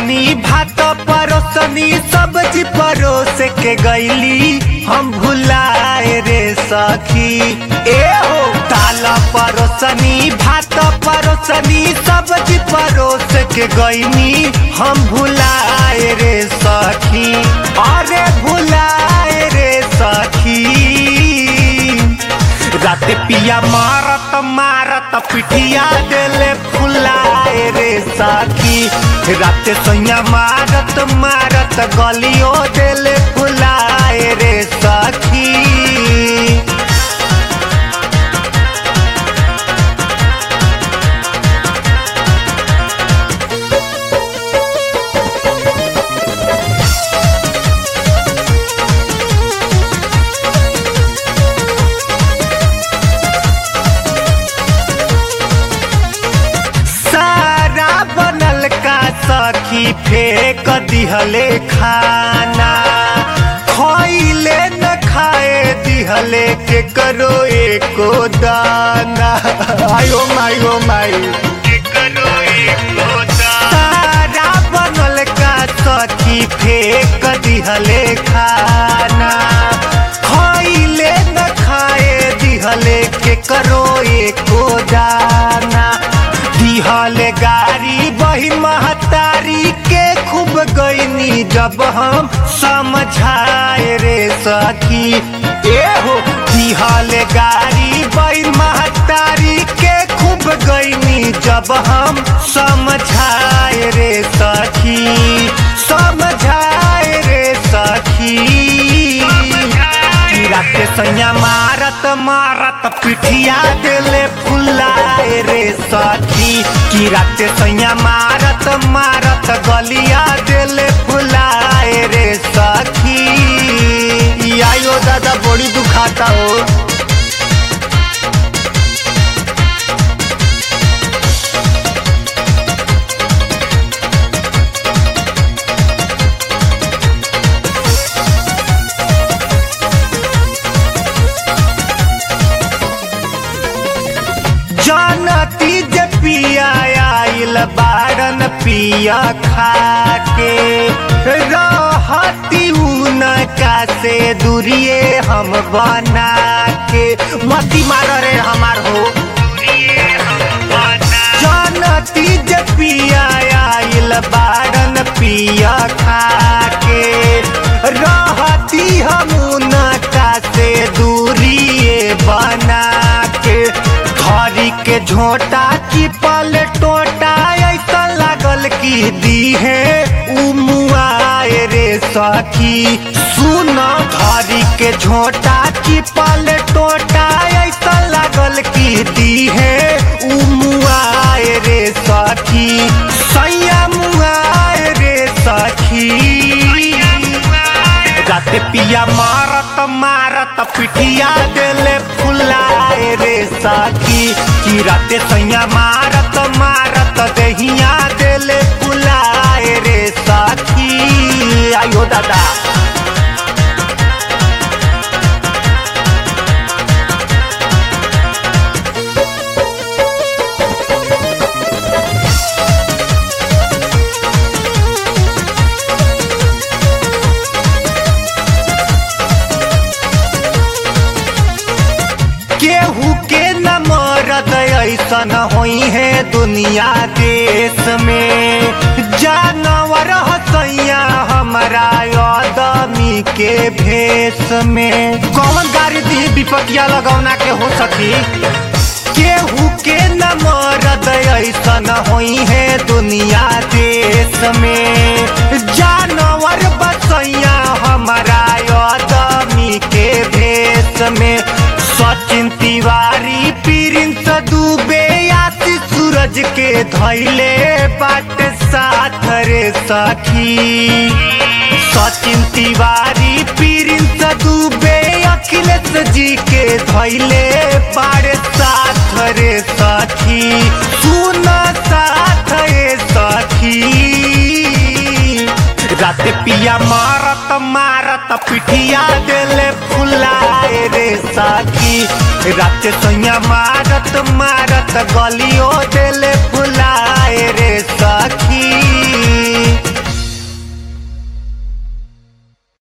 परोसनी भात परोसनी सब्जी परोस के गईली हम भुलाए रे सखी। ए हो दाल परोसनी भात परोसनी सब्जी परोस के गईनी हम भुलाए रे सखी। अरे भुलाए रे सखी। रात पिया मारत मारत पिठिया देले फुलाए रे सखी। रात सैया मारत मारत गलियो देले फुलाए रे सखी। सखी फेंक दिहले खाना खइले न खाए दिहले के करो एको दाना। आयो माई के करो एको दाना। सारा बनल का सखी फेंक दिहले खाना खइले न खाए दिहले के करो एको दाना। दिहले गारी बही महतारी के खूब गईनी जब हम समझाए रे सखी। ए हो दिहले गारी बही महतारी के खूब गईनी जब हम समझाए रे सखी। समझाए रे सखी। रात सैया मारत मारत पिठिया देले फुलाए रे सखी। की रात सैया मारत मारत गलिया देले फुलाए रे सखी। आयो दादा बड़ी दुखाता हो। जानती जे पिया आइल बारन पिया खाके रहती उनका से दूरिए हम बना के। मती मार रे हमार हो। जानती जे पिया आइल बारन पिया खाके रहती हम उनका से दूरिए बना के। हरी के झोटा चिपल टोटा ऐसा लागल की दी है उमुआए रे सखी। सुन हरी के झोटा चिपल टोटा ऐसा लागल की दी है उमुआए रे सखी। सैया मुआए रे सखी। रात पिया मारत मारत पिठिया देले फुलाए रे सखी। की रात सैया मारत मारत दहिया देले फुलाए रे सखी। आयो दादा। केहू के न मरद ऐसन होई है दुनिया देश में। जानवर हसैया हमारा आदमी के भेष में। कौन गाड़ी दी विपतिया लगौना के हो सकी। केहू के न मरद ऐसन होई है दुनिया देश में। जानवर बसैया हमारा आदमी के भेष में। सचिन तिवारी प्रिंस दुबे आती सूरज के धैले बाट साथ रे सखी। सचिन तिवारी प्रिंस दुबे अखिलेश जी के धैले बाट साथ रे सखी। सुन साथ रे सखी। रात पिया मारत मारत पिठिया देले फुलाए रे सखी। रात सैया मारत मारत गलियो दे